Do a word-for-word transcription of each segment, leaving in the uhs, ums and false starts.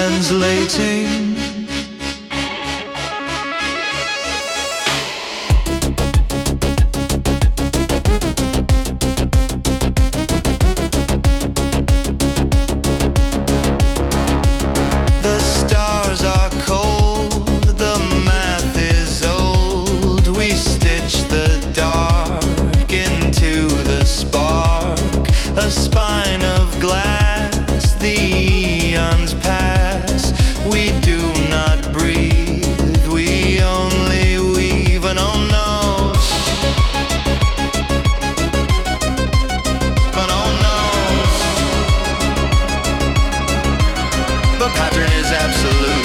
translating. The stars are cold, the math is old. We stitch the dark into the spark, a spine of glass, the eons pass. We do not breathe, we only weave an unknown. An unknown. The pattern is absolute.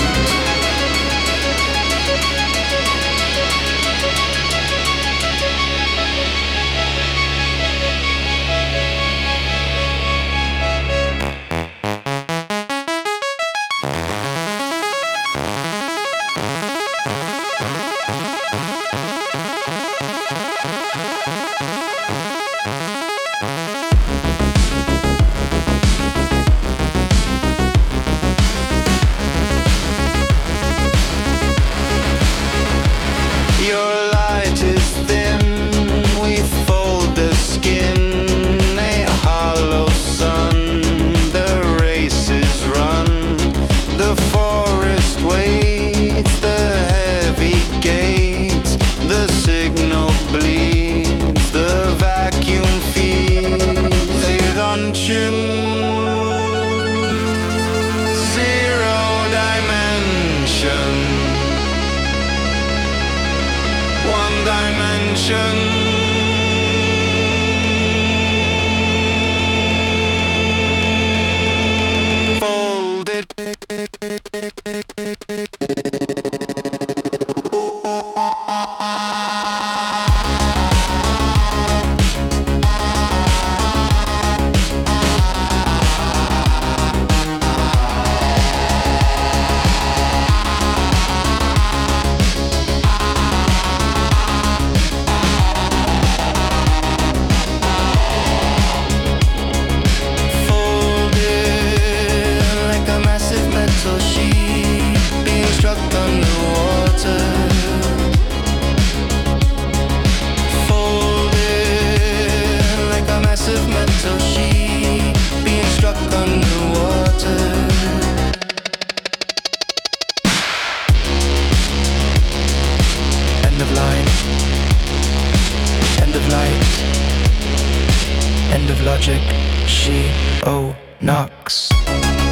Your light is thin, we fold the skin, a hollow sun, the race is run. The forest waits, the heavy gates, the signal bleeds, the vacuum feeds, a luncheon. Zero dimension. One dimension. Folded. End of line, end of light, end of logic, she, oh, knocks.